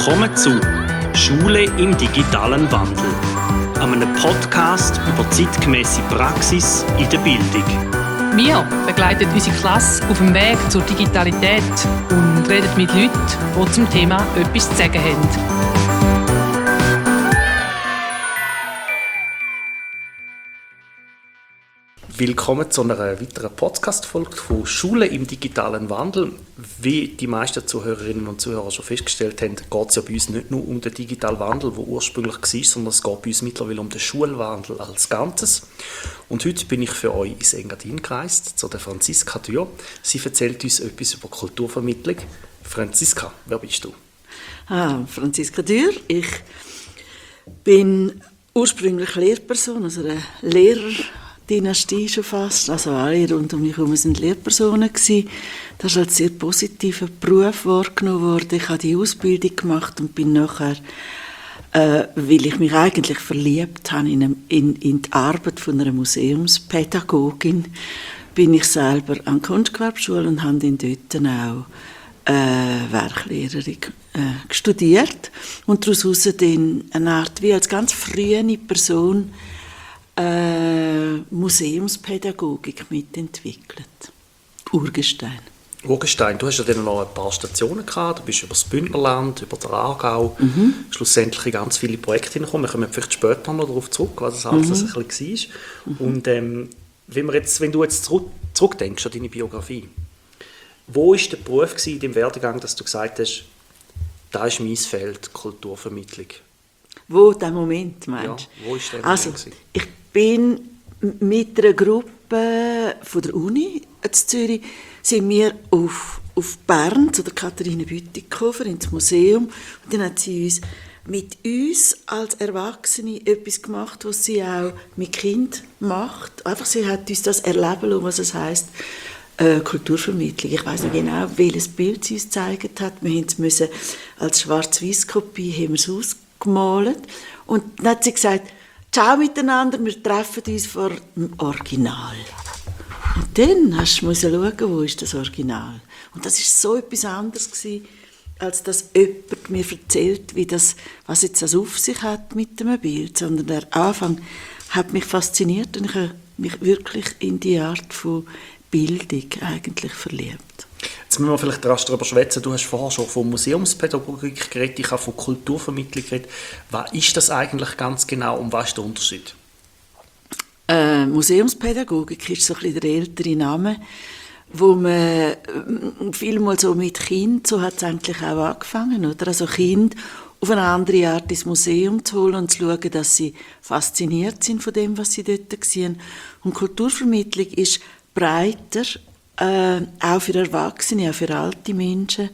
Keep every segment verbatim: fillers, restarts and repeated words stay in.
Willkommen zu «Schule im digitalen Wandel», einem Podcast über zeitgemäße Praxis in der Bildung. Wir begleiten unsere Klasse auf dem Weg zur Digitalität und reden mit Leuten, die zum Thema etwas zu sagen haben. Willkommen zu einer weiteren Podcast-Folge von «Schule im digitalen Wandel». Wie die meisten Zuhörerinnen und Zuhörer schon festgestellt haben, geht es ja bei uns nicht nur um den digitalen Wandel, der ursprünglich war, sondern es geht bei uns mittlerweile um den Schulwandel als Ganzes. Und heute bin ich für euch ins Engadin gereist, zu der Franziska Dürr. Sie erzählt uns etwas über Kulturvermittlung. Franziska, wer bist du? Ah, Franziska Dürr. Ich bin ursprünglich Lehrperson, also eine Lehrerdynastie schon fast. Also alle rund um mich herum waren Lehrpersonen gewesen. Das ist als sehr positiver Beruf wahrgenommen worden. Ich habe die Ausbildung gemacht und bin nachher, äh, weil ich mich eigentlich verliebt habe in, eine, in, in die Arbeit von einer Museumspädagogin, bin ich selber an der Kunstgewerbeschule und habe dann dort auch äh, Werklehrerin äh, studiert und daraus dann eine Art, wie als ganz frühe Person, äh, Museumspädagogik mitentwickelt. Urgestein. Urgestein, du hast ja dann noch ein paar Stationen gehabt, du bist über das Bündnerland, über den Aargau, mhm. schlussendlich in ganz viele Projekte hineingekommen. Wir kommen vielleicht später noch darauf zurück, was das alles mhm. ein bisschen war. Mhm. Und ähm, wenn, wir jetzt, wenn du jetzt zurück, zurückdenkst an deine Biografie, wo war der Beruf in deinem Werdegang, dass du gesagt hast, das ist mein Feld, Kulturvermittlung? Wo, der Moment, meinst du? Ja, wo war der Moment? Also, ich bin mit einer Gruppe von der Uni in Zürich, sind wir auf, auf Bern zu der Katharine Bütikofer ins Museum. Und dann hat sie uns mit uns als Erwachsene etwas gemacht, was sie auch mit Kind macht. Einfach, sie hat uns das erleben lassen, was es heisst, äh, Kulturvermittlung. Ich weiss noch genau, welches Bild sie uns gezeigt hat. Wir mussten als Schwarz-Weiß-Kopie haben wir es ausgemalt. Und dann hat sie gesagt, ciao miteinander, wir treffen uns vor dem Original. Und dann musst du schauen, wo ist das Original. Und das war so etwas anderes gewesen, als dass jemand mir erzählt, wie das, was jetzt das auf sich hat mit dem Bild. Sondern der Anfang hat mich fasziniert und ich habe mich wirklich in die Art von Bildung eigentlich verliebt. Jetzt müssen wir vielleicht rasch darüber schwätzen. Du hast vorher schon von Museumspädagogik geredet, ich habe von Kulturvermittlung geredet. Was ist das eigentlich ganz genau und was ist der Unterschied? Äh, Museumspädagogik ist so ein bisschen der ältere Name, wo man vielmal so mit Kind, so hat es eigentlich auch angefangen, oder? Also Kinder auf eine andere Art ins Museum zu holen und zu schauen, dass sie fasziniert sind von dem, was sie dort sehen. Und Kulturvermittlung ist breiter, äh, auch für Erwachsene, auch für alte Menschen.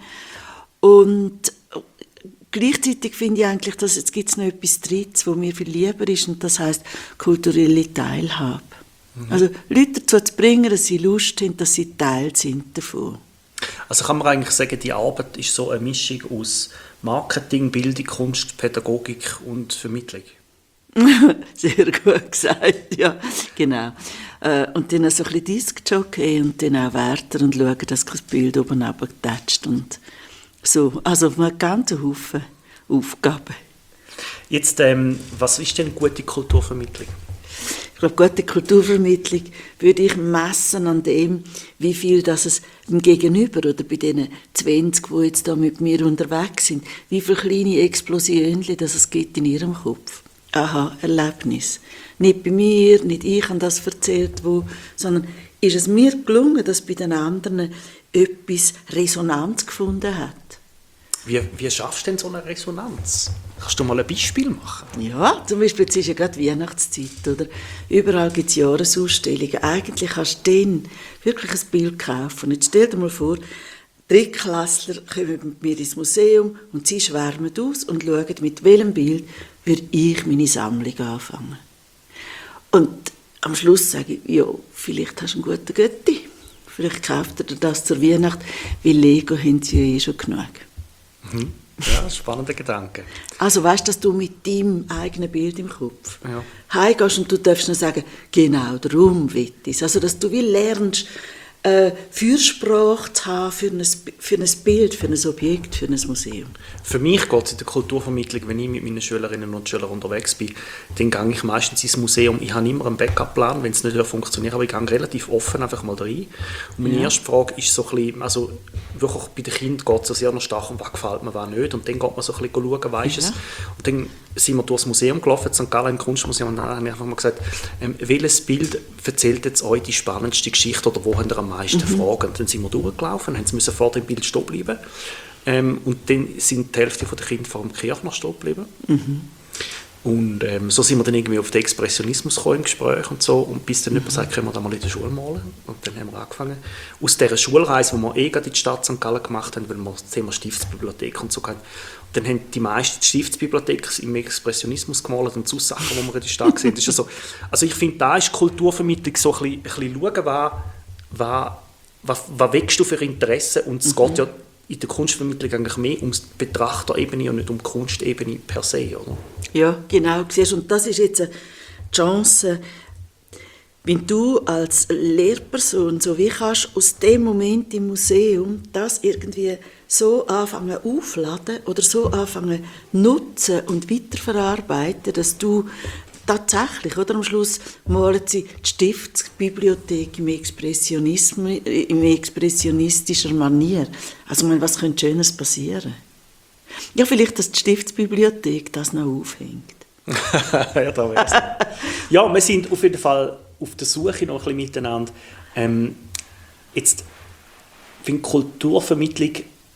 Und gleichzeitig finde ich eigentlich, dass jetzt gibt es noch etwas Drittes, was mir viel lieber ist, und das heisst kulturelle Teilhabe. Mhm. Also Leute dazu zu bringen, dass sie Lust haben, dass sie Teil sind davon. Also kann man eigentlich sagen, die Arbeit ist so eine Mischung aus Marketing, Bildung, Kunst, Pädagogik und Vermittlung? Sehr gut gesagt, ja, genau. Und dann so ein bisschen Diskjockey und dann auch Wärter und schauen, dass das Bild oben runtergetatscht und so. Also einen ganzen Haufen Aufgaben. Jetzt, ähm, was ist denn gute Kulturvermittlung? Ich glaube, gute Kulturvermittlung würde ich messen an dem, wie viel das es im Gegenüber oder bei den zwanzig, die jetzt da mit mir unterwegs sind, wie viele kleine Explosionen das es gibt in ihrem Kopf. Aha, Erlebnis. Nicht bei mir, nicht ich habe das erzählt, wo, sondern ist es mir gelungen, dass bei den anderen etwas Resonanz gefunden hat. Wie, wie schaffst du denn so eine Resonanz? Kannst du mal ein Beispiel machen? Ja, zum Beispiel, jetzt ist ja gerade Weihnachtszeit, oder? Überall gibt es Jahresausstellungen. Eigentlich kannst du dann wirklich ein Bild kaufen. Jetzt stell dir mal vor, Drittklässler kommen mit mir ins Museum und sie schwärmen aus und schauen, mit welchem Bild würde ich meine Sammlung anfangen. Und am Schluss sage ich, ja, vielleicht hast du einen guten Götti. Vielleicht kauft er dir das zur Weihnacht, weil Lego haben sie ja eh schon genug. Mhm. Ja, spannender Gedanke. Also weißt du, dass du mit deinem eigenen Bild im Kopf ja. heimgehst und du darfst noch sagen, genau, darum will ich es. Also dass du wie lernst, äh, Fürsprache zu haben für ein, für ein Bild, für ein Objekt, für ein Museum. Für mich geht es in der Kulturvermittlung, wenn ich mit meinen Schülerinnen und Schülern unterwegs bin, dann gehe ich meistens ins Museum. Ich habe immer einen Backup-Plan, wenn es nicht funktioniert, aber ich gehe relativ offen einfach mal rein. Und meine ja. erste Frage ist so ein bisschen, also wirklich bei den Kindern geht es sehr noch stark um, was gefällt mir, was nicht. Und dann geht man so ein bisschen schauen, weißt ja. es. Und dann sind wir durchs Museum gelaufen, Sankt Gallen im Kunstmuseum, und dann habe ich einfach mal gesagt, ähm, welches Bild erzählt jetzt euch die spannendste Geschichte oder wo habt ihr am meisten mhm. Fragen? Und dann sind wir durchgelaufen, haben müssen vor dem Bild stehen bleiben. Ähm, und dann sind die Hälfte der Kinder vor dem Kirchner stehen geblieben. Mhm. Und ähm, so sind wir dann irgendwie auf den Expressionismus gekommen im Gespräch und so. Und bis dann mhm. jemand sagt, können wir da mal in der Schule malen? Und dann haben wir angefangen. Aus dieser Schulreise, die wir eh gerade in die Stadt Sankt Gallen gemacht haben, weil wir das Thema Stiftsbibliothek und so hatten, dann haben die meisten die Stiftsbibliothek im Expressionismus gemalt und so Sachen, die wir in der Stadt sehen. Das ist so, also ich finde, da ist Kulturvermittlung so ein bisschen, ein bisschen schauen, was, was, was, was wächst du für Interessen. Und es mhm. geht ja in der Kunstvermittlung eigentlich mehr um die Betrachterebene und nicht um die Kunstebene per se, oder? Ja, genau. Und das ist jetzt eine Chance, wenn du als Lehrperson, so wie kannst, aus dem Moment im Museum das irgendwie so anfangen aufladen oder so anfangen nutzen und weiterverarbeiten, dass du tatsächlich, oder am Schluss malen sie die Stiftsbibliothek im Expressionismus, im expressionistischer Manier. Also ich meine, was könnte Schönes passieren? Ja, vielleicht, dass die Stiftsbibliothek das noch aufhängt. ja, da wär's. Ja, wir sind auf jeden Fall auf der Suche noch ein bisschen miteinander. Ähm, jetzt, wenn Kulturvermittlung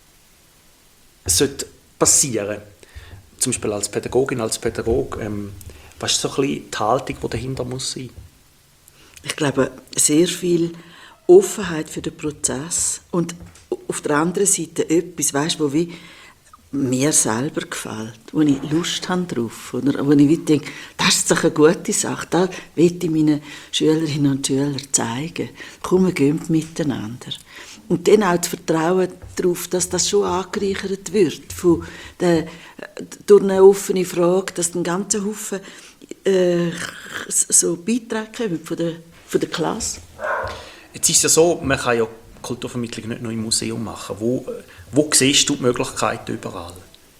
sollte passieren, zum Beispiel als Pädagogin, als Pädagog, ähm, was ist so ein bisschen die Haltung, die dahinter muss sein? Ich glaube, sehr viel Offenheit für den Prozess und auf der anderen Seite etwas, weißt, wo wie mir selber gefällt, wo ich Lust habe drauf, oder wo ich denke, das ist doch eine gute Sache, das will ich meinen Schülerinnen und Schülern zeigen. Komm, wir gehen miteinander. Und dann auch das Vertrauen darauf, dass das schon angereichert wird, von der, durch eine offene Frage, dass ein ganzer Haufen äh, so Beiträge kommen von der, von der Klasse. Jetzt ist es ja so, man kann ja Kulturvermittlung nicht nur im Museum machen. Wo, wo siehst du die Möglichkeiten überall?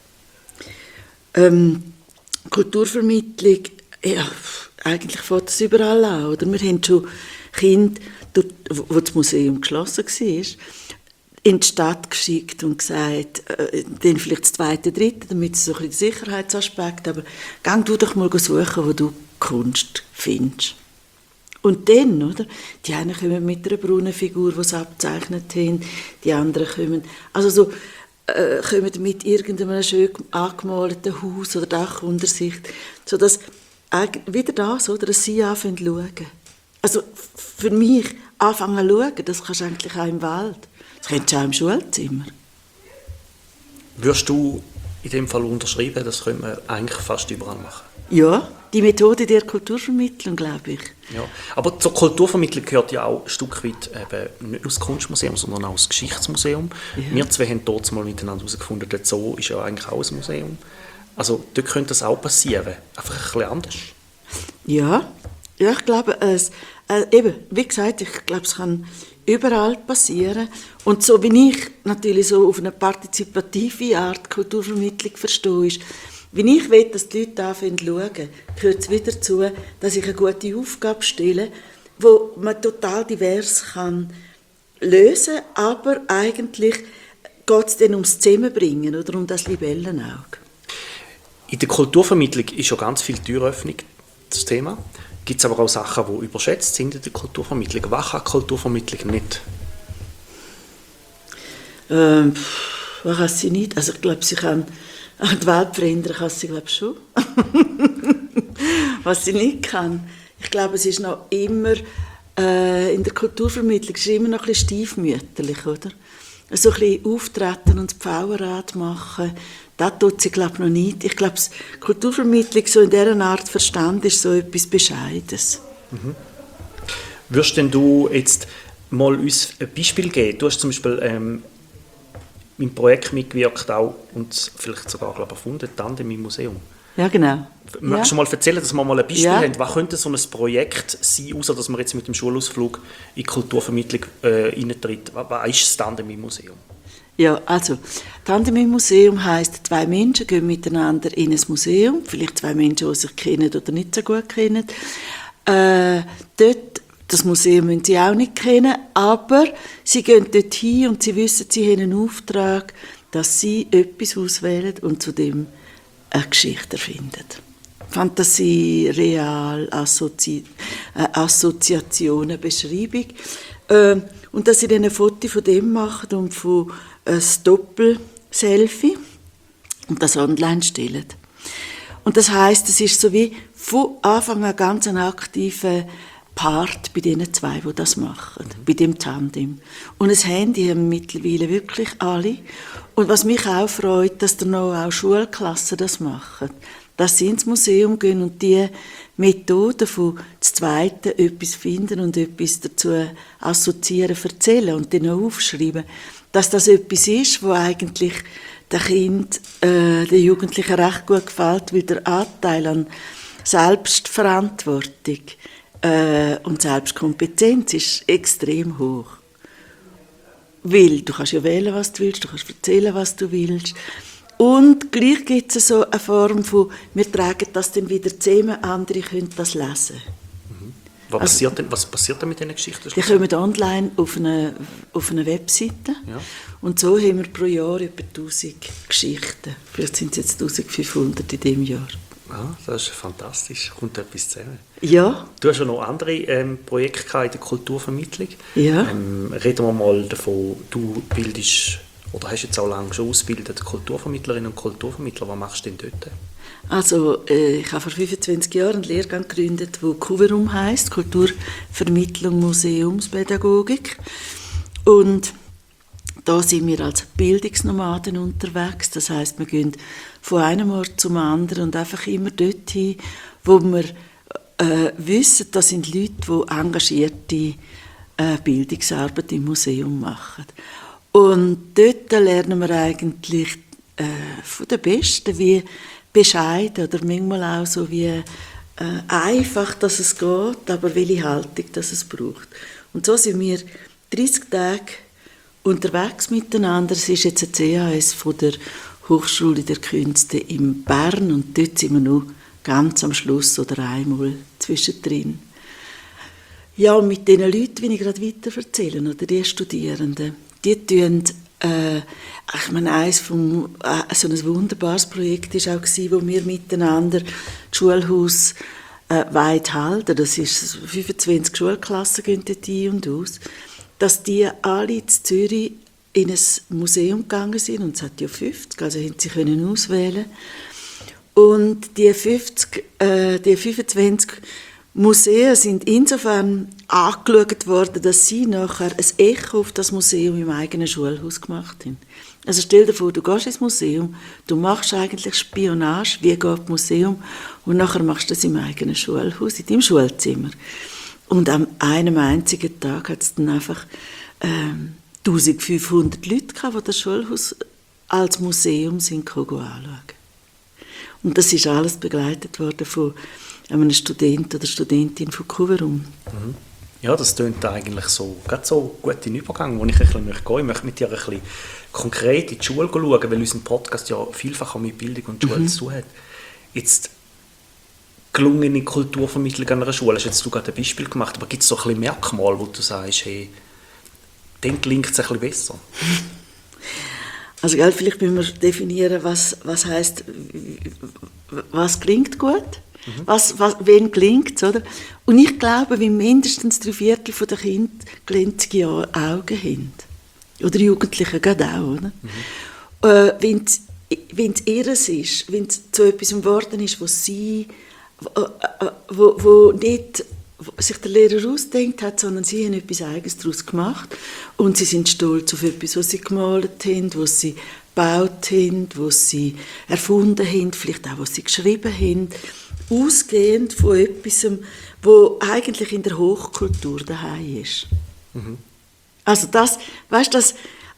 Ähm, Kulturvermittlung, ja, eigentlich fängt das überall an. Oder? Wir haben schon Kinder, wo das Museum geschlossen war, in die Stadt geschickt und gesagt, äh, dann vielleicht das zweite, dritte, damit sie so ein bisschen den Sicherheitsaspekt, aber geh du doch mal suchen, wo du Kunst findest. Und dann, oder? Die einen kommen mit einer Brunnenfigur, die sie abgezeichnet haben, die anderen kommen, also so, äh, kommen mit irgendeinem schön angemalten Haus oder Dachuntersicht, sodass wieder das, oder, dass sie anfangen zu schauen. Also für mich, anfangen zu schauen, das kannst du eigentlich auch im Wald, das kannst du auch im Schulzimmer. Würdest du in dem Fall unterschreiben, das könnte man eigentlich fast überall machen? Ja, die Methode der Kulturvermittlung, glaube ich. Ja, aber zur Kulturvermittlung gehört ja auch ein Stück weit eben nicht nur das Kunstmuseum, sondern auch das Geschichtsmuseum. Ja. Wir zwei haben dort mal miteinander herausgefunden, der Zoo ist ja eigentlich auch ein Museum. Also dort könnte das auch passieren, einfach ein bisschen anders. Ja, ja ich glaube, es, äh, eben, wie gesagt, ich glaube, es kann überall passieren. Und so wie ich natürlich so auf eine partizipative Art Kulturvermittlung verstehe, ist, wenn ich will, dass die Leute anfangen zu schauen, gehört es wieder dazu, dass ich eine gute Aufgabe stelle, die man total divers kann lösen kann, aber eigentlich geht es dann ums Zusammenbringen oder um das Libellenauge. In der Kulturvermittlung ist ja ganz viel Türöffnung das Thema. Gibt es aber auch Sachen, die überschätzt sind in der Kulturvermittlung. Was kann Kulturvermittlung nicht? Ähm, was kann sie nicht? Also ich glaube, sie kann die Welt verändern, kann sie glaube ich schon. Was sie nicht kann, ich glaube, es ist noch immer äh, in der Kulturvermittlung ist immer noch ein bisschen stiefmütterlich, oder? So ein bisschen auftreten und das Pfauenrad machen, das tut sie, glaube ich, noch nicht. Ich glaube, die Kulturvermittlung so in dieser Art verstanden ist so etwas Bescheidenes. Mhm. Würdest denn du jetzt mal uns ein Beispiel geben? Du hast zum Beispiel ähm, im Projekt mitgewirkt auch und vielleicht sogar, glaube ich, erfunden, Tandem im Museum. Ja, genau. Möchtest du ja. mal erzählen, dass wir mal ein Beispiel Ja. haben? Was könnte so ein Projekt sein, außer dass man jetzt mit dem Schulausflug in die Kulturvermittlung äh, reintritt? Was, was ist das Tandem im Museum? Ja, also, Tandem im Museum heisst, zwei Menschen gehen miteinander in ein Museum, vielleicht zwei Menschen, die sich kennen oder nicht so gut kennen. Äh, dort, das Museum müssen sie auch nicht kennen, aber sie gehen dort hin und sie wissen, sie haben einen Auftrag, dass sie etwas auswählen und zu dem eine Geschichte erfinden. Fantasie, Real, Assozi äh, Assoziationen, Beschreibung. Äh, und dass sie dann ein Foto von dem machen und von ein Doppel-Selfie und das online stellen. Und das heisst, es ist so wie von Anfang an ganz ein aktiver Part bei diesen zwei, die das machen, mhm. bei dem Tandem. Und ein Handy haben mittlerweile wirklich alle. Und was mich auch freut, dass da noch auch Schulklassen das machen. Dass sie ins Museum gehen und die Methode von das Zweite etwas finden und etwas dazu assoziieren, erzählen und dann auch aufschreiben. Dass das etwas ist, was eigentlich den Kind, äh, den Jugendlichen recht gut gefällt, weil der Anteil an Selbstverantwortung äh, und Selbstkompetenz ist extrem hoch. Weil du kannst ja wählen, was du willst, du kannst erzählen, was du willst. Und gleich gibt es so eine Form von, wir tragen das dann wieder zusammen, andere können das lesen. Mhm. Was, also, passiert denn, was passiert denn mit diesen Geschichten? Die kommen online auf eine, auf eine Webseite. Ja. Und so haben wir pro Jahr etwa tausend Geschichten. Vielleicht sind es jetzt eintausendfünfhundert in diesem Jahr. Ah, das ist fantastisch. Kommt etwas zusammen. Ja. Du hast ja noch andere ähm, Projekte in der Kulturvermittlung. Ja. Ähm, reden wir mal davon, du bildest... Oder hast du jetzt auch lange schon ausgebildet Kulturvermittlerinnen und Kulturvermittler? Was machst du denn dort? Also, äh, ich habe vor fünfundzwanzig Jahren einen Lehrgang gegründet, der Kuverum heisst, Kulturvermittlung, Museumspädagogik. Und da sind wir als Bildungsnomaden unterwegs. Das heisst, wir gehen von einem Ort zum anderen und einfach immer dorthin, wo wir äh, wissen, das sind Leute, die engagierte äh, Bildungsarbeit im Museum machen. Und dort lernen wir eigentlich äh, von den Besten, wie bescheiden oder manchmal auch so wie äh, einfach, dass es geht, aber welche Haltung dass es braucht. Und so sind wir dreißig Tage unterwegs miteinander. Es ist jetzt ein C A S von der Hochschule der Künste in Bern und dort sind wir noch ganz am Schluss oder einmal zwischendrin. Ja, und mit diesen Leuten will ich gerade weiter erzählen, oder die Studierenden. Die tun, äh, ich meine, eines vom, äh, so ein wunderbares Projekt war auch, wo wir miteinander das Schulhaus äh, weit halten. Das ist fünfundzwanzig Schulklassen gehen dort ein und aus. Dass die alle in Zürich in ein Museum gegangen sind, und es hat ja fünfzig, also haben sie können auswählen. Und die, fünfzig, äh, die fünfundzwanzig Museen sind insofern angeschaut worden, dass sie nachher ein Echo auf das Museum im eigenen Schulhaus gemacht haben. Also stell dir vor, du gehst ins Museum, du machst eigentlich Spionage, wie geht das Museum, und nachher machst du das im eigenen Schulhaus, in deinem Schulzimmer. Und an einem einzigen Tag hat es dann einfach ähm, eintausendfünfhundert Leute gehabt, die das Schulhaus als Museum sind anschauen. Und das ist alles begleitet worden von einem Student oder Studentin von Kuverum. Mhm. Ja, das klingt eigentlich so, gerade so gut in den Übergang, wo ich ein bisschen gehen möchte. Ich möchte mit dir ein bisschen konkret in die Schule schauen, weil unser Podcast ja vielfach auch mit Bildung und Schule mhm. zu tun hat. Jetzt gelungene Kulturvermittlung an einer Schule, hast jetzt du gerade ein Beispiel gemacht, aber gibt es so ein bisschen Merkmale, wo du sagst, hey, dann gelingt es ein bisschen besser? Also gell, vielleicht müssen wir definieren, was, was heisst, was klingt gut, mhm. was, was, wen gelingt es, oder? Und ich glaube, wie mindestens drei Viertel der Kinder glänzige Augen haben. Oder Jugendliche gerade auch, oder? Mhm. Äh, wenn es ihres ist, wenn es zu etwas geworden ist, was sie, wo, wo nicht sich der Lehrer ausgedacht hat, sondern sie haben etwas Eigenes daraus gemacht und sie sind stolz auf etwas, was sie gemalt haben, was sie gebaut haben, was sie erfunden haben, vielleicht auch, was sie geschrieben haben, ausgehend von etwas, was eigentlich in der Hochkultur daheim ist. Mhm. Also das, weißt, das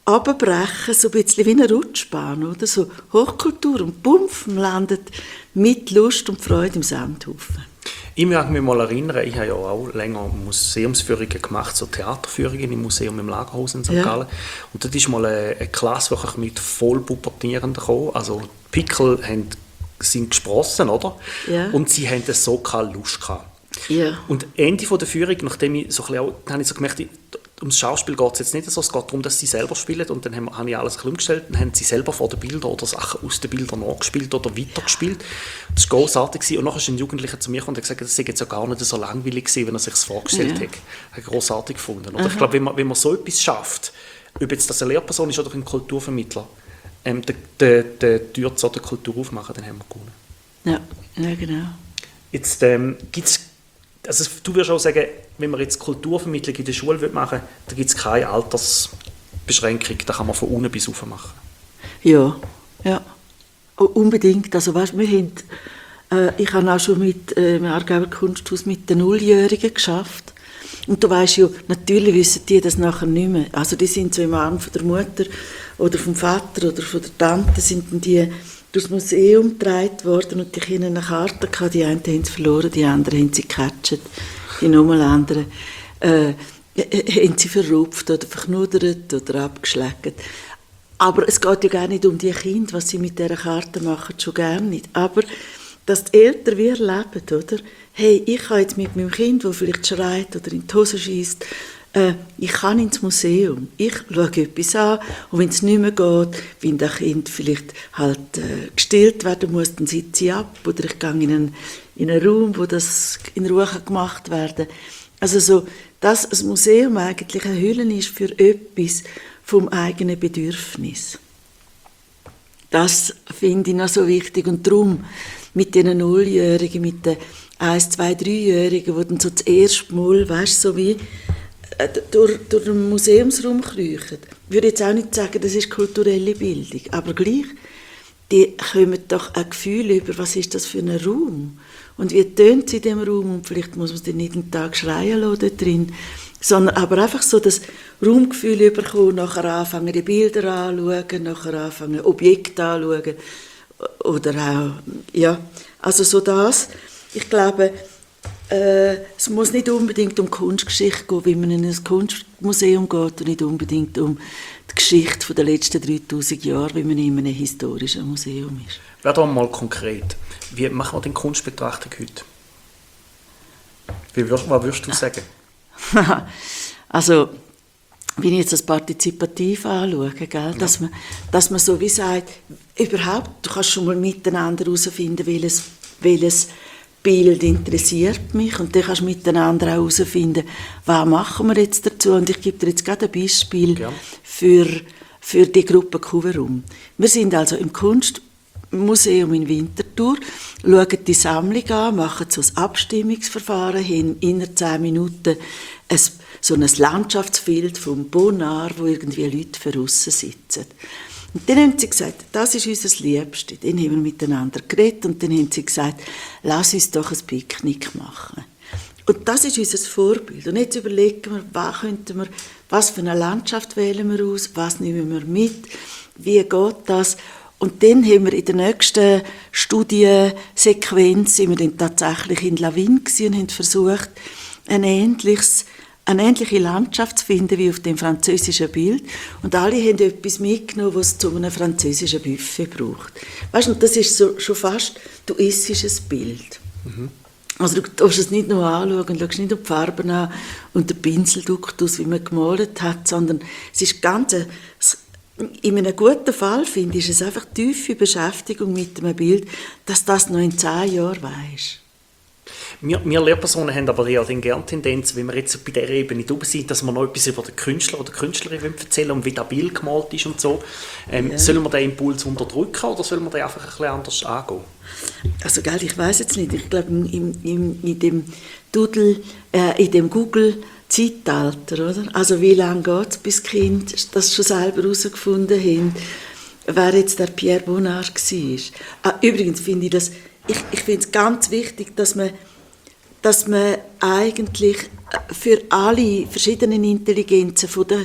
runterbrechen, so ein bisschen wie eine Rutschbahn, oder? So Hochkultur und bumpf, man landet mit Lust und Freude im Sandhaufen. Ich mag mich mal erinnern, ich habe ja auch länger Museumsführungen gemacht, so Theaterführungen im Museum im Lagerhaus in Sankt Ja. Gallen. Und dort ist mal eine, eine Klasse wirklich mit Vollpubertierenden gekommen. Also die Pickel haben, sind gesprossen, oder? Ja. Und sie haben so keine Lust gehabt. Ja. Und Ende von der Führung, nachdem ich so ein bisschen auch, dann habe ich so gemerkt, ich, ums Schauspiel geht es jetzt nicht so, es geht darum, dass sie selber spielen, und dann haben, habe ich alles ein bisschen umgestellt, dann haben sie selber vor den Bildern oder Sachen aus den Bildern nachgespielt oder weitergespielt. Das war großartig gewesen. Und nachher ist ein Jugendlicher zu mir gekommen und hat gesagt, das sei jetzt ja gar nicht so langweilig gewesen, wenn er sich das vorgestellt Ja. hat. Habe ich großartig gefunden. Oder ich glaube, wenn man, wenn man so etwas schafft, ob jetzt das eine Lehrperson ist oder ein Kulturvermittler, ähm, die, die, die Tür zur Kultur aufmachen, dann haben wir gewonnen. Ja, ja genau. Jetzt ähm, gibt's, also du würdest auch sagen, wenn man jetzt Kulturvermittlung in der Schule machen will, da gibt es keine Altersbeschränkung, da kann man von unten bis rauf machen. Ja, ja. Oh, unbedingt. Also weißt, wir haben, äh, ich habe auch schon mit äh, im Aargauer Kunsthaus mit den Nulljährigen geschafft. Und du weißt ja, natürlich wissen die das nachher nicht mehr. Also die sind so im Arm von der Mutter oder vom Vater oder von der Tante, sind dann die durchs Museum getragen worden und die Kinder eine Karte gehabt. Die einen haben sie verloren, die anderen haben sie gecatcht, die nochmal anderen äh, äh, haben sie verrupft oder verknuddert oder abgeschleckt. Aber es geht ja gar nicht um die Kinder, was sie mit dieser Karte machen, schon gar nicht. Aber dass die Eltern wie erleben, oder? Hey, ich kann jetzt mit meinem Kind, das vielleicht schreit oder in die Hose schiesst, äh, ich kann ins Museum, ich schaue etwas an und wenn es nicht mehr geht, wenn das Kind vielleicht halt äh, gestillt werden muss, dann sitze ich ab oder ich gehe in einen, in einen Raum, wo das in Ruhe gemacht werden kann. Also so, dass ein Museum eigentlich eine Hülle ist für etwas vom eigenen Bedürfnis. Das finde ich noch so wichtig und darum mit den Nulljährigen, mit den eins, zwei, dreijährigen, die dann so das erste Mal, weißt, so wie äh, durch, durch den Museumsraum kriechen. Ich würde jetzt auch nicht sagen, das ist kulturelle Bildung, aber gleich, die kommen doch ein Gefühl über, was ist das für ein Raum und wie tönt es in diesem Raum und vielleicht muss man es nicht einen Tag schreien lassen dort drin, sondern aber einfach so das Raumgefühl bekommen, nachher anfangen die Bilder anschauen, nachher anfangen Objekte anschauen oder auch, ja, also so das. Ich glaube, äh, es muss nicht unbedingt um Kunstgeschichte gehen, wie man in ein Kunstmuseum geht und nicht unbedingt um die Geschichte der letzten dreitausend Jahre, wie man in einem historischen Museum ist. Werde doch mal konkret. Wie machen wir denn Kunstbetrachtung heute? Wie würd, was würdest du sagen? Also, wenn ich jetzt das partizipativ anschaue, gell, ja. dass, man, dass man so wie sagt, überhaupt, du kannst schon mal miteinander herausfinden, welches, welches Bild interessiert mich und dann kannst du miteinander auch herausfinden, was machen wir jetzt dazu. Und ich gebe dir jetzt gerade ein Beispiel ja. für, für die Gruppe Kuverum. Wir sind also im Kunstmuseum in Winterthur, schauen die Sammlung an, machen so ein Abstimmungsverfahren, haben innerhalb zehn Minuten ein, so ein Landschaftsbild vom Bonnard, wo irgendwie Leute draussen sitzen. Und dann haben sie gesagt, das ist unser Liebste. Dann haben wir miteinander geredet und dann haben sie gesagt, lass uns doch ein Picknick machen. Und das ist unser Vorbild. Und jetzt überlegen wir, was, könnten wir, was für eine Landschaft wählen wir aus, was nehmen wir mit, wie geht das. Und dann haben wir in der nächsten Studiensequenz sind wir dann tatsächlich in Lavin gewesen und haben versucht, ein ähnliches eine ähnliche Landschaft zu finden wie auf dem französischen Bild. Und alle haben etwas mitgenommen, was es zu einem französischen Buffet braucht. Weißt du, und das ist so, schon fast, du isst ein Bild. Mhm. Also du darfst es nicht nur anschauen, du schaust nicht nur die Farben an und den Pinselduktus, wie man gemalt hat, sondern es ist ganz eine, in einem guten Fall, finde ich, ist es einfach tiefe Beschäftigung mit einem Bild, dass das noch in zehn Jahren weisst. Wir, wir Lehrpersonen haben aber ja gerne Tendenz, wenn wir jetzt bei dieser Ebene drüber sind, dass wir noch etwas über den Künstler oder die Künstlerin erzählen und wie das Bild gemalt ist und so. Ähm, ja. Sollen wir den Impuls unterdrücken oder sollen wir den einfach ein bisschen anders angehen? Also, gell, ich weiss jetzt nicht. Ich glaube, in, in, in dem Doodle, äh, in dem Google-Zeitalter, oder? Also, wie lange geht es, bis die Kinder das schon selber herausgefunden haben, wer jetzt der Pierre Bonnard war. Ah, übrigens finde ich das, ich, ich finde es ganz wichtig, dass man dass man eigentlich für alle verschiedenen Intelligenzen von der,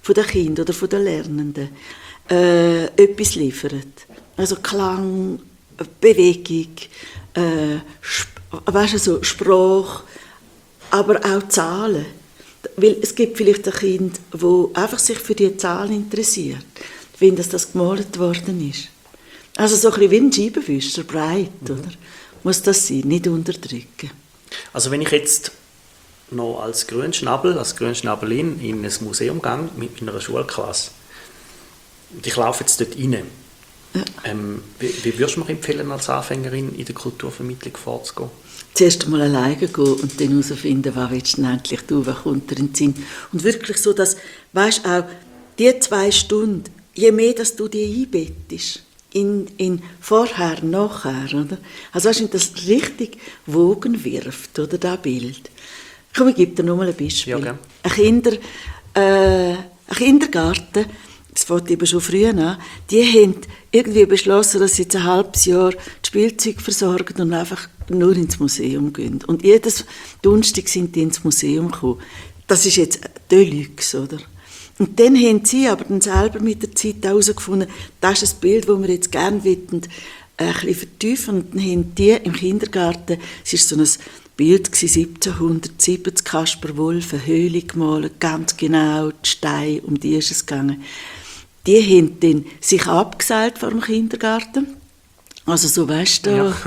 von den Kindern oder von den Lernenden äh, etwas liefert. Also Klang, Bewegung, äh, Sp- weißt du, so Sprache, aber auch Zahlen. Weil es gibt vielleicht ein Kind, das einfach sich für die Zahlen interessiert, wenn das, das gemalt worden ist. Also so ein bisschen wie ein Scheibenwischer, breit, mhm. oder? Muss das sein, nicht unterdrücken. Also wenn ich jetzt noch als Grünschnabel, als Grünschnabelin in ein Museum gehe mit meiner Schulklasse und ich laufe jetzt dort rein, ja. ähm, wie, wie würdest du mir empfehlen, als Anfängerin in der Kulturvermittlung vorzugehen? Zuerst einmal alleine gehen und dann herausfinden, was willst du endlich tun, was kommt dir in den Sinn. Und wirklich so, dass, weißt du, auch die zwei Stunden, je mehr, dass du die einbettest, in, in vorher, nachher, oder? Also weißt du, das richtig Wogen wirft, oder, das Bild. Komm, ich gebe dir nur mal ein Beispiel. Ja, okay. Ein, Kinder, äh, ein Kindergarten, das fängt eben schon früh an, die haben irgendwie beschlossen, dass sie jetzt ein halbes Jahr das Spielzeug versorgen und einfach nur ins Museum gehen. Und jedes Donnerstag sind die ins Museum gekommen. Das ist jetzt Deluxe, oder? Und dann haben sie aber dann selber mit der Zeit herausgefunden, das ist ein Bild, das wir jetzt gerne wollen, ein bisschen vertiefen. Und dann haben die im Kindergarten, es war so ein Bild siebzehnhundertsiebzig, Kaspar Wulff, eine Höhle gemalt, ganz genau, die Steine, um die ist es gegangen. Die haben dann sich abgeseilt vor dem Kindergarten. Also so, weißt du. Ja.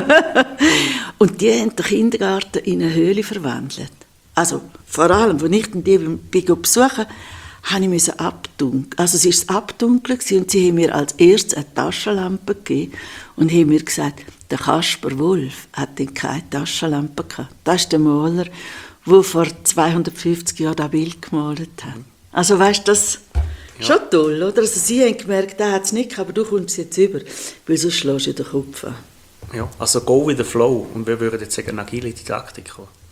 Und die haben den Kindergarten in eine Höhle verwandelt. Also vor allem, als ich die besuchen musste, ich abdunkeln. Also es war abdunkeln und sie haben mir als erstes eine Taschenlampe gegeben und haben mir gesagt, der Kaspar Wulff hat dann keine Taschenlampe gehabt. Das ist der Maler, der vor zweihundertfünfzig Jahren das Bild gemalt hat. Also weißt du, das ist ja schon toll, oder? Also sie haben gemerkt, der hat es nicht, aber du kommst jetzt über, weil sonst schlägst du den Kopf an. Ja, also go with the flow. Und wir würden jetzt sagen, eine agile Didaktik.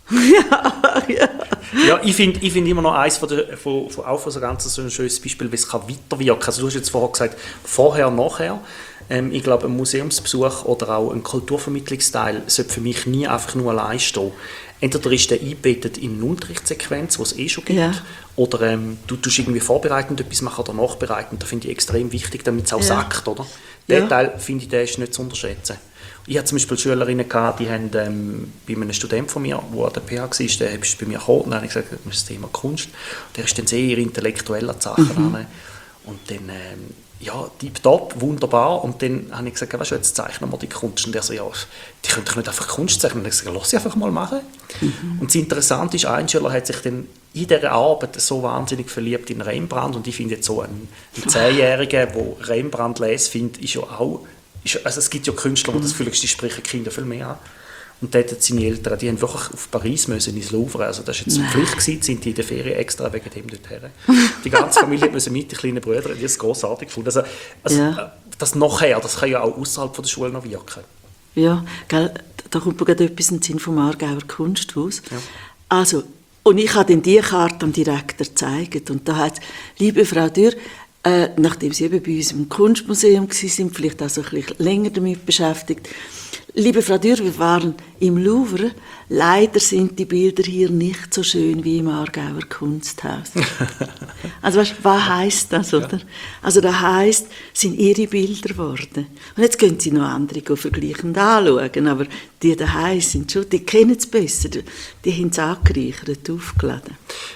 ja, ja. Ja, ich finde ich find immer noch eins von der, von, von, auch von so ganz so ein schönes Beispiel, wie es kann weiterwirken. Also du hast jetzt vorher gesagt, vorher, nachher. Ähm, ich glaube, ein Museumsbesuch oder auch ein Kulturvermittlungsteil sollte für mich nie einfach nur allein stehen. Entweder ist der eingebettet in eine Unterrichtssequenz, die es eh schon gibt, ja. oder ähm, du tust irgendwie vorbereitend etwas machen oder nachbereitend. Das finde ich extrem wichtig, damit es auch ja. sackt, oder? Ja. Der Teil, finde ich, der ist nicht zu unterschätzen. Ich hatte zum Beispiel Schülerinnen, gehabt, die haben ähm, bei einem Student von mir, der an der P H war, der ist bei mir gekommen und dann habe ich gesagt, das ist das Thema Kunst. Der ist dann sehr intellektuell an die Sachen mhm. ran. Und dann, ähm, ja, tipptopp, wunderbar. Und dann habe ich gesagt, weißt du, jetzt zeichnen wir die Kunst. Und er so, ja, die können doch nicht einfach Kunst zeichnen. Und ich habe gesagt, lass sie einfach mal machen. Mhm. Und das Interessante ist, ein Schüler hat sich dann in dieser Arbeit so wahnsinnig verliebt in Rembrandt. Und ich finde jetzt so einen, einen Zehnjährigen, der Rembrandt liest, finde ich ja auch. Also es gibt ja Künstler, die das Gefühl haben, die sprechen Kinder viel mehr an. Und dort seine Eltern, die haben wirklich auf Paris müssen, ins Louvre. Also das war jetzt eine Pflicht gewesen, sind die in der Ferien extra wegen dem dorthin. Die ganze Familie musste mit, die kleinen Brüder, die haben es grossartig gefunden. Also, also ja. das nachher, das kann ja auch außerhalb der Schule noch wirken. Ja, gell, da kommt mir gerade etwas in den Sinn vom Aargauer Kunsthaus. Ja. Also, und ich habe dann diese Karte dem Direktor gezeigt. Und da hat liebe Frau Dürr, Äh, nachdem Sie eben bei uns im Kunstmuseum waren, vielleicht auch so ein bisschen länger damit beschäftigt. Liebe Frau Dürr, wir waren im Louvre. Leider sind die Bilder hier nicht so schön wie im Aargauer Kunsthaus. Also weißt, was heisst das, oder? Also das heisst, es sind Ihre Bilder geworden. Und jetzt können Sie noch andere vergleichend anschauen, aber die daheim sind schon, die kennen es besser, die haben es angereichert, aufgeladen.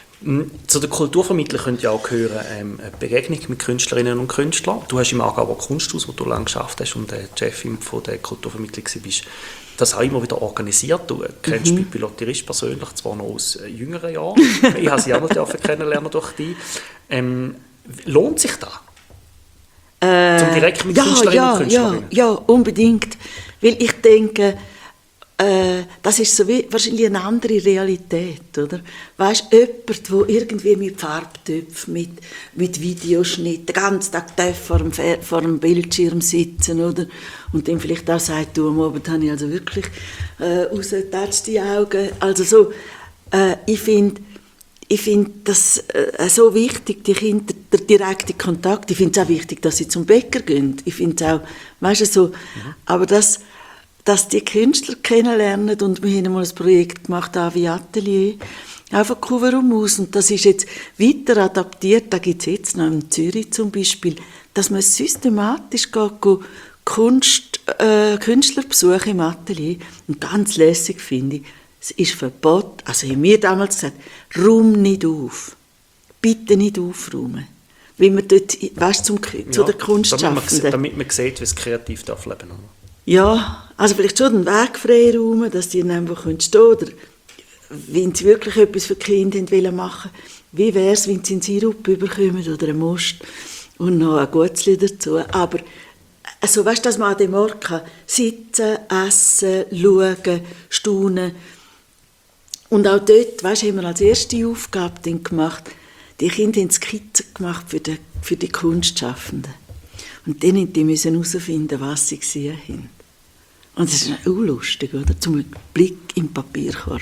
Zu der Kulturvermittlung könnte ja auch gehören ähm, eine Begegnung mit Künstlerinnen und Künstlern. Du hast im Aargauer Kunsthaus, wo du lange geschafft hast und äh, Chefin von der Kulturvermittlung warst, das auch immer wieder organisiert. Du kennst mhm. Pippi Lotterist persönlich, zwar noch aus äh, jüngeren Jahren. Ich habe sie auch noch kennenlernen durch dich. Ähm, lohnt sich das? Äh, Zum direkt mit ja, Künstlerinnen ja, und Künstlern? Ja, ja, unbedingt. Weil ich denke, Äh, das ist so wie, wahrscheinlich eine andere Realität, oder? Weißt du, jemand, der irgendwie mit Farbtöpfen, mit, mit Videoschnitt den ganzen Tag vor dem, vor dem Bildschirm sitzen, oder? Und dann vielleicht auch sagt, du, am Abend habe ich also wirklich äh, rausgetatscht die Augen. Also so, äh, ich finde ich find das äh, so wichtig, die Kinder, der direkte Kontakt. Ich finde es auch wichtig, dass sie zum Bäcker gehen. Ich finde es auch, weißt du, so, mhm. aber das dass die Künstler kennenlernen, und wir haben mal ein Projekt gemacht, Avi Atelier, auch von Kuverum aus. Und das ist jetzt weiter adaptiert, da gibt es jetzt noch in Zürich zum Beispiel, dass man systematisch geht, Kunst, äh, Künstlerbesuche im Atelier. Und ganz lässig finde ich, es ist verboten, also haben wir damals gesagt, räum nicht auf. Bitte nicht aufräumen. Weil man dort, weißt, zum, zu Ja, der Kunstschaffenden. Damit man, damit man sieht, wie es kreativ darf leben darf. Ja, also vielleicht schon den Weg freiräumen, dass die dann einfach stehen können. Oder wenn sie wirklich etwas für die Kinder wollen machen, wie wäre es, wenn sie einen Sirup bekommen oder einen Most und noch ein Gutzli dazu. Aber also, weißt du, dass man an dem Ort kann sitzen, essen, schauen, staunen. Und auch dort, weißt du, haben wir als erste Aufgabe dann gemacht, die Kinder haben Skizzen gemacht für die, für die Kunstschaffenden. Und dann mussten sie herausfinden, was sie gesehen haben. Und das ist auch lustig, oder? Zum Blick im Papierkorb.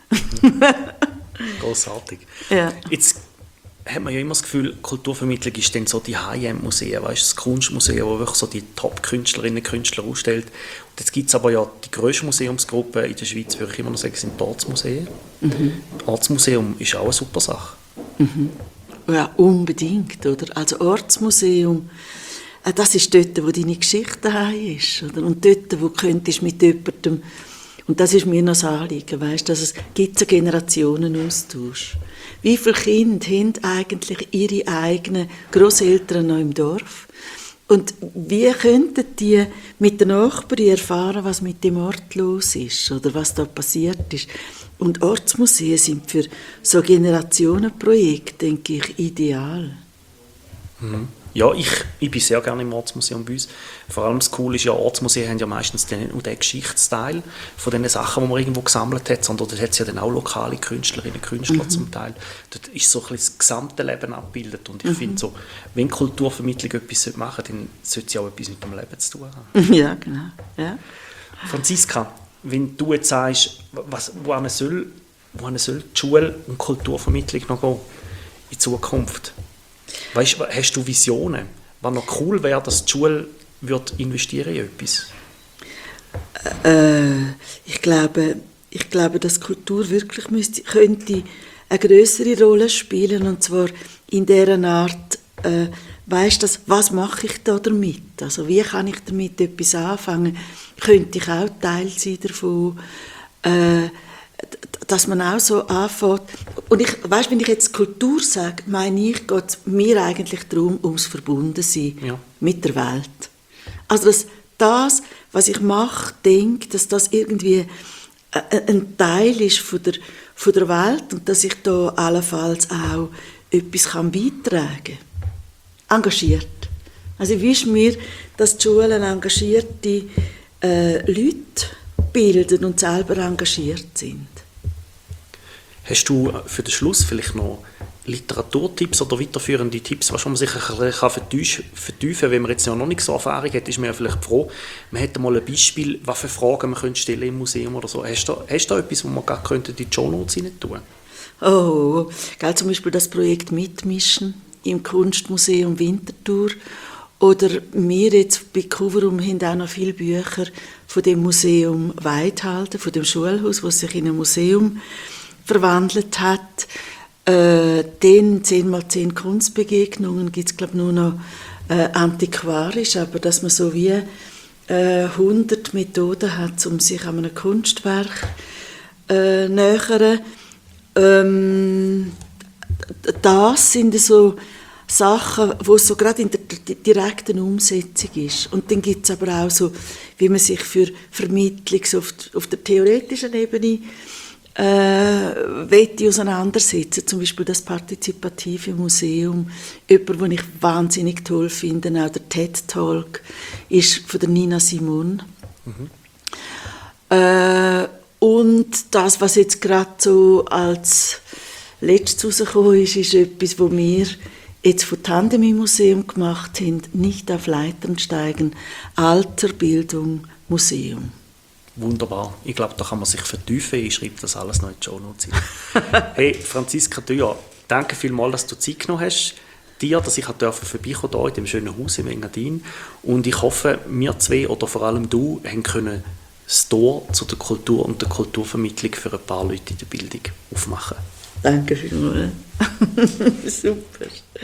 Grossartig. Ja. Jetzt hat man ja immer das Gefühl, Kulturvermittlung ist dann so die High-End-Museen, weißt, das Kunstmuseum, wo wirklich so die Top-Künstlerinnen und Künstler ausstellt. Und jetzt gibt es aber ja die grösste Museumsgruppe in der Schweiz, würde ich immer noch sagen, sind die Ortsmuseen. Mhm. Ortsmuseum ist auch eine super Sache. Mhm. Ja, unbedingt, oder? Also Ortsmuseum, das ist dort, wo deine Geschichte daheim ist, oder? Und dort, wo du könntest mit jemandem, und das ist mir noch das Anliegen, weißt, dass es gibt einen Generationenaustausch. Wie viele Kinder haben eigentlich ihre eigenen Grosseltern noch im Dorf? Und wie könnten die mit den Nachbarn erfahren, was mit dem Ort los ist oder was da passiert ist? Und Ortsmuseen sind für so Generationenprojekte, denke ich, ideal. Mhm. Ja, ich, ich bin sehr gerne im Ortsmuseum bei uns. Vor allem das Coole ist ja, Ortsmuseen haben ja meistens nicht nur den Geschichtsteil von den Sachen, die man irgendwo gesammelt hat, sondern dort hat es ja dann auch lokale Künstlerinnen und Künstler mhm. zum Teil. Dort ist so ein bisschen das gesamte Leben abgebildet. Und ich mhm. finde so, wenn Kulturvermittlung etwas machen sollte, dann sollte sie auch etwas mit dem Leben zu tun haben. Ja, genau. Ja. Franziska, wenn du jetzt sagst, was, wohin soll, wohin soll die Schule- und Kulturvermittlung noch gehen in Zukunft? Weißt, hast du Visionen? Was noch cool wäre, dass die Schule wird investieren in etwas? Äh, ich glaube, ich glaube, dass Kultur wirklich müsste, könnte eine größere Rolle spielen, und zwar in dieser Art, äh, weißt du, was mache ich da damit? Also wie kann ich damit etwas anfangen? Könnte ich auch Teil sein davon? Äh, dass man auch so anfängt. Und ich, weißt, wenn ich jetzt Kultur sage, meine ich, geht es mir eigentlich darum, ums Verbundensein ja. mit der Welt. Also dass das, was ich mache, denke, dass das irgendwie ein Teil ist von der, von der Welt und dass ich da allenfalls auch etwas kann beitragen kann. Engagiert. Also ich wünsche mir, dass die Schulen engagierte äh, Leute bilden und selber engagiert sind. Hast du für den Schluss vielleicht noch Literaturtipps oder weiterführende Tipps, was man sich ein bisschen vertiefen kann? Wenn man jetzt noch nicht so Erfahrung hat, ist man ja vielleicht froh, man hätte mal ein Beispiel, was für Fragen man könnte stellen im Museum oder so. Hast du, hast du etwas, was man gar könnte in die Shownotes hinein tun? Oh, gell, zum Beispiel das Projekt «Mitmischen» im Kunstmuseum Winterthur. Oder wir jetzt bei Kuverum haben auch noch viele Bücher von dem Museum Weidhalden, von dem Schulhaus, das sich in ein Museum verwandelt hat. Äh, dann zehn mal zehn Kunstbegegnungen gibt es, glaube ich, nur noch äh, antiquarisch, aber dass man so wie äh, hundert Methoden hat, um sich an einem Kunstwerk äh, nähern. Ähm, das sind so Sachen, wo es so gerade in der direkten Umsetzung ist. Und dann gibt es aber auch so, wie man sich für Vermittlung so auf, auf der theoretischen Ebene äh, auseinandersetzen. Zum Beispiel das partizipative Museum. Jemand, den ich wahnsinnig toll finde, auch der TED-Talk, ist von der Nina Simon. Mhm. Äh, und das, was jetzt gerade so als letztes rausgekommen ist, ist etwas, wo wir jetzt von Tandem im Museum gemacht haben, nicht auf Leitern steigen, Alterbildung, Museum. Wunderbar. Ich glaube, da kann man sich vertiefen. Ich schreibe das alles noch in die Shownotes. Hey, Franziska Theuer, danke vielmals, dass du Zeit genommen hast. Dir, dass ich vorbeikommen hier in dem schönen Haus im Engadin. Und ich hoffe, wir zwei oder vor allem du haben können das Tor zu der Kultur und der Kulturvermittlung für ein paar Leute in der Bildung aufmachen. Danke vielmals. Super.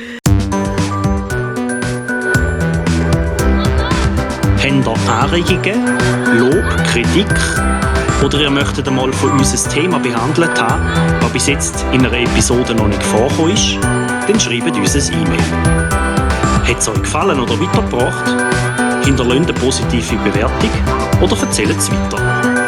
Habt ihr Anregungen, Lob, Kritik oder ihr möchtet einmal von uns ein Thema behandelt haben, das bis jetzt in einer Episode noch nicht vorgekommen ist, dann schreibt uns ein E-Mail. Hat es euch gefallen oder weitergebracht? Hinterlasst eine positive Bewertung oder erzählt es weiter.